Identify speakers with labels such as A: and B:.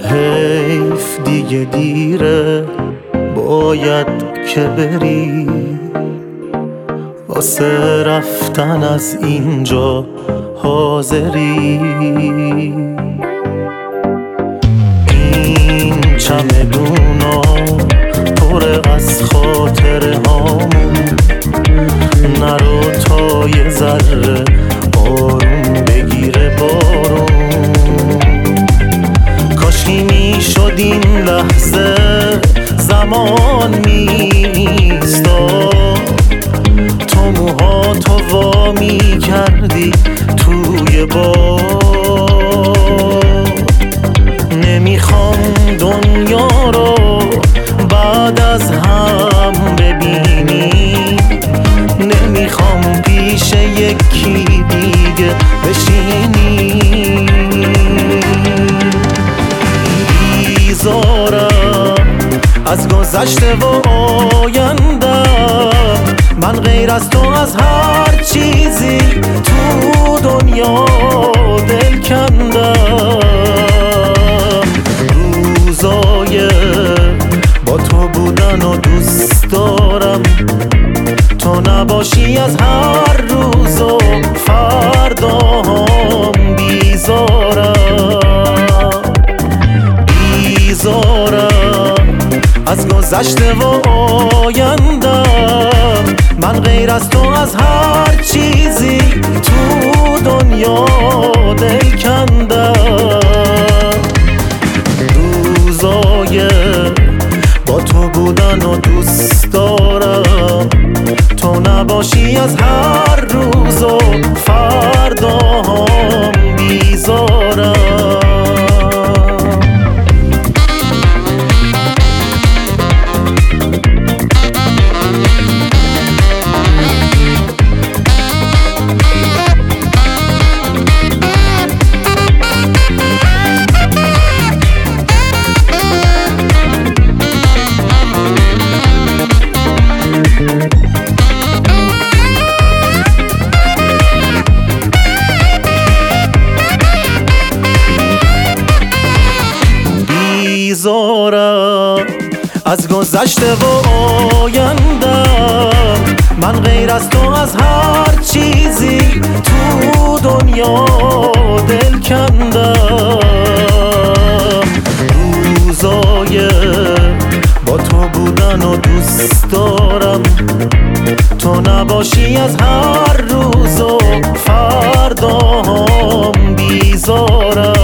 A: حیف دیگه دیره، باید که بری واسه رفتن از اینجا حاضری. این چمدونا پر از خاطره هامون، نرو تا یه ذره آروم بگیره بارون. کاشکی میشد این لحظه زمان میستاد، تو موهاتو وا میکردی توی باد. نمیخوام دنیا رو بعد از هم ببینی، نمیخوام پیش یکی دیگه بشینی. بیزارم از گذشته و آینده، من غیر از تو از هر چیزی تو دنیا دل کندم. روزای با تو بودن و دوست دارم، تو نباشی از هر روز و فرداهام بیزارم. بیزارم از گذشته و آیندم، من غیر از تو از هر چیزی تو دنیا دل کندم. روزای با تو بودن و دوست دارم، تو نباشی از هر روز و فرداهام بیزارم. بیزارم از گذشته و آیندم، من غیر از تو از هر چیزی تو دنیا دل کندم. روزای با تو بودن و دوست دارم، تو نباشی از هر روز و فرداهام بیزارم.